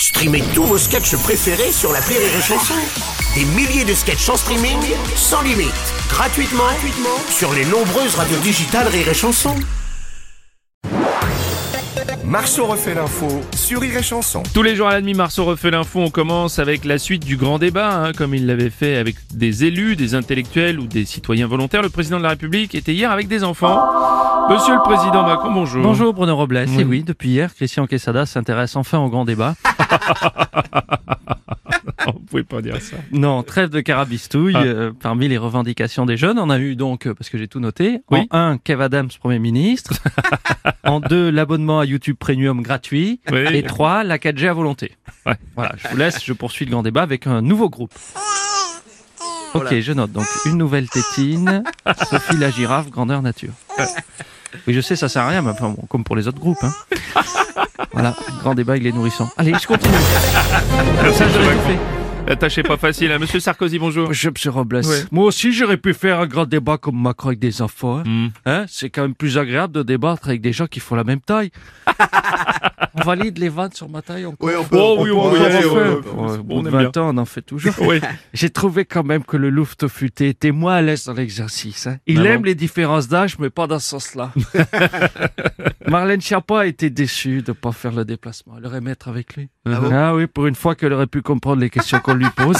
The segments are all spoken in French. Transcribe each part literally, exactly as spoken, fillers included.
Streamez tous vos sketchs préférés sur l'appli Rire et Chanson. Des milliers de sketchs en streaming, sans limite, gratuitement, gratuitement sur les nombreuses radios digitales Rire et Chanson. Marceau refait l'info sur Rire et Chanson. Tous les jours à la demi, Marceau refait l'info. On commence avec la suite du grand débat, hein, comme il l'avait fait avec des élus, des intellectuels ou des citoyens volontaires. Le président de la République était hier avec des enfants. Monsieur le Président Macron, bonjour. Bonjour Bruno Robles. Oui. Et oui, depuis hier, Christian Quesada s'intéresse enfin au grand débat. Vous pouvez pas dire ça. Non, trêve de carabistouille. Ah. euh, parmi les revendications des jeunes, on a eu donc, euh, parce que j'ai tout noté, Oui. en un, Kev Adams, Premier ministre. En deux, l'abonnement à YouTube Premium gratuit. Oui. Et trois, la quatre G à volonté. Ouais. Voilà, je vous laisse, je poursuis le grand débat avec un nouveau groupe. Ok, je note donc une nouvelle tétine, Sophie la girafe, grandeur nature. Oui, je sais, ça sert à rien, mais enfin, bon, comme pour les autres groupes. Hein. Voilà, grand débat avec les nourrissons. Allez, je continue. Merci, Ça, j'aurais Macron. tout fait. La tâche est pas facile, hein. Monsieur Sarkozy, bonjour. Bonjour, monsieur Robles. Ouais. Moi aussi, j'aurais pu faire un grand débat comme Macron avec des enfants. Hein. Hmm. Hein, c'est quand même plus agréable de débattre avec des gens qui font la même taille. On valide les vannes sur ma taille encore. Oui, on peut, Oh oui, on peut y Ouais, aller, on ouais, fait. ouais, Ouais, ouais, au bout on de aime bien. vingt ans, on en fait toujours. Oui. J'ai trouvé quand même que le louveteau futé était moins à l'aise dans l'exercice. Hein. Il Ah aime bon les différences d'âge, mais pas dans ce sens-là. Marlène Schiappa a été déçue de ne pas faire le déplacement. Elle aurait aimé être avec lui. Ah bon Ah oui, pour une fois qu'elle aurait pu comprendre les questions qu'on lui pose.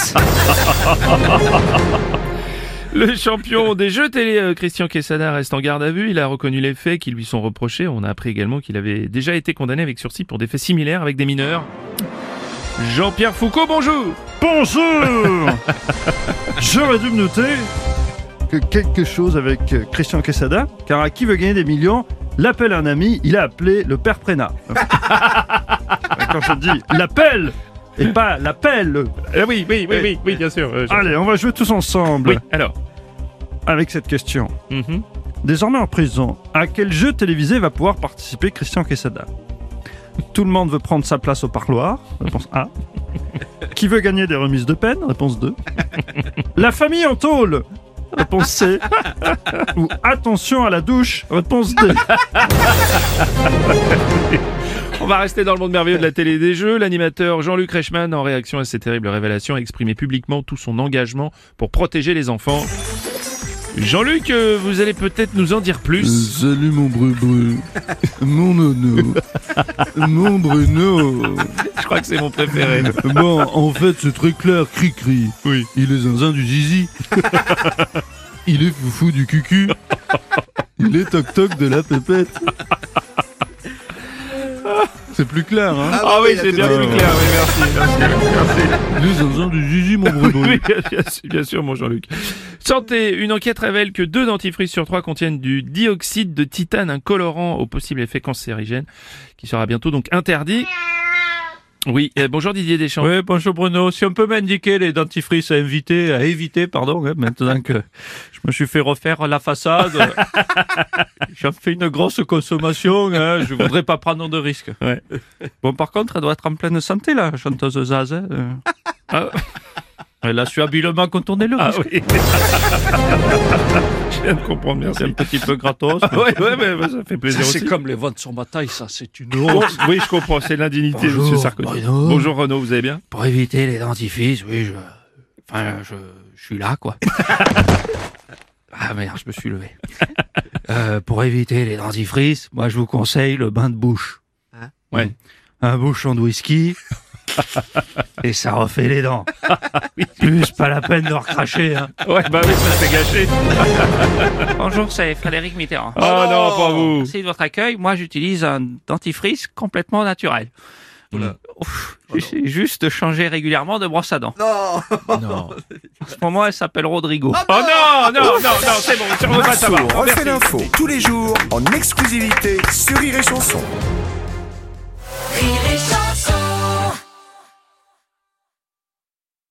Le champion des jeux télé, euh, Christian Quesada, reste en garde à vue. Il a reconnu les faits qui lui sont reprochés. On a appris également qu'il avait déjà été condamné avec sursis pour des faits similaires avec des mineurs. Jean-Pierre Foucault, bonjour. Bonjour. J'aurais dû me noter que quelque chose avec euh, Christian Quesada, car à qui veut gagner des millions, l'appelle un ami, il a appelé le père Prénat. Quand je dis l'appel, et pas l'appel. Ah oui, oui, oui, oui, oui, bien sûr. euh, Jean- Allez, on va jouer tous ensemble Oui, alors. avec cette question. Mhm. Désormais en prison, à quel jeu télévisé va pouvoir participer Christian Quesada? Tout le monde veut prendre sa place au parloir. Réponse A. Qui veut gagner des remises de peine? Réponse deux. La famille en tôle? Réponse C. Ou attention à la douche? Réponse D. On va rester dans le monde merveilleux de la télé et des jeux. L'animateur Jean-Luc Reichmann, en réaction à ces terribles révélations, a exprimé publiquement tout son engagement pour protéger les enfants. Jean-Luc, euh, vous allez peut-être nous en dire plus. Salut mon Bru-Bru, mon Nono, mon Bruno. Je crois que c'est mon préféré. Bon, en fait, c'est très clair, Cri-Cri. Oui. Il est zinzin du zizi. Il est foufou du cucu. Il est toc-toc de la pépette. C'est plus clair, hein? Ah oui, c'est bien tout- plus clair. Oui, merci, merci, merci. Il est zinzin du zizi, mon Bru-Bru. Oui, bien, bien sûr, bien sûr, mon Jean-Luc. Santé, une enquête révèle que deux dentifrices sur trois contiennent du dioxyde de titane, un colorant au possible effet cancérigène, qui sera bientôt donc interdit. Oui, euh, bonjour Didier Deschamps. Oui, bonjour Bruno. Si on peut m'indiquer les dentifrices à éviter, à éviter, pardon, hein, maintenant que je me suis fait refaire la façade, j'en fais une grosse consommation, hein, je voudrais pas prendre de risques. Ouais. Bon, par contre, elle doit être en pleine santé, la chanteuse Zaz. Hein, euh. Ah, Elle a su habilement contourner le ah risque. oui. Je viens de comprendre, merci. C'est un petit peu gratos. Ah, ouais, ouais, mais, mais ça fait plaisir Ça, c'est aussi. comme les ventes sur ma taille, ça, c'est une Bon, honte. oui, je comprends, c'est l'indignité, Bonjour, monsieur Sarkozy. Bruno. Bonjour Renaud, vous allez bien? Pour éviter les dentifrices, oui, je... Enfin, je, je suis là, quoi. Ah merde, je me suis levé. Euh, pour éviter les dentifrices, moi, je vous conseille le bain de bouche. Ouais. Un bouchon de whisky, et ça refait les dents. Plus pas la peine de recracher, hein. Ouais, bah oui, ça s'est gâché. Bonjour, c'est Frédéric Mitterrand. Oh non, pas vous. Merci de votre accueil. Moi, j'utilise un dentifrice complètement naturel. Ouf, J'essaie juste de changer régulièrement de brosse à dents. Non. Non. En ce moment, elle s'appelle Rodrigo. Oh non, non, non, non, c'est bon, sur le bas, ça va. Marceau refait Merci. l'info tous les jours en exclusivité sur Rire et Chanson. Rire et chanson.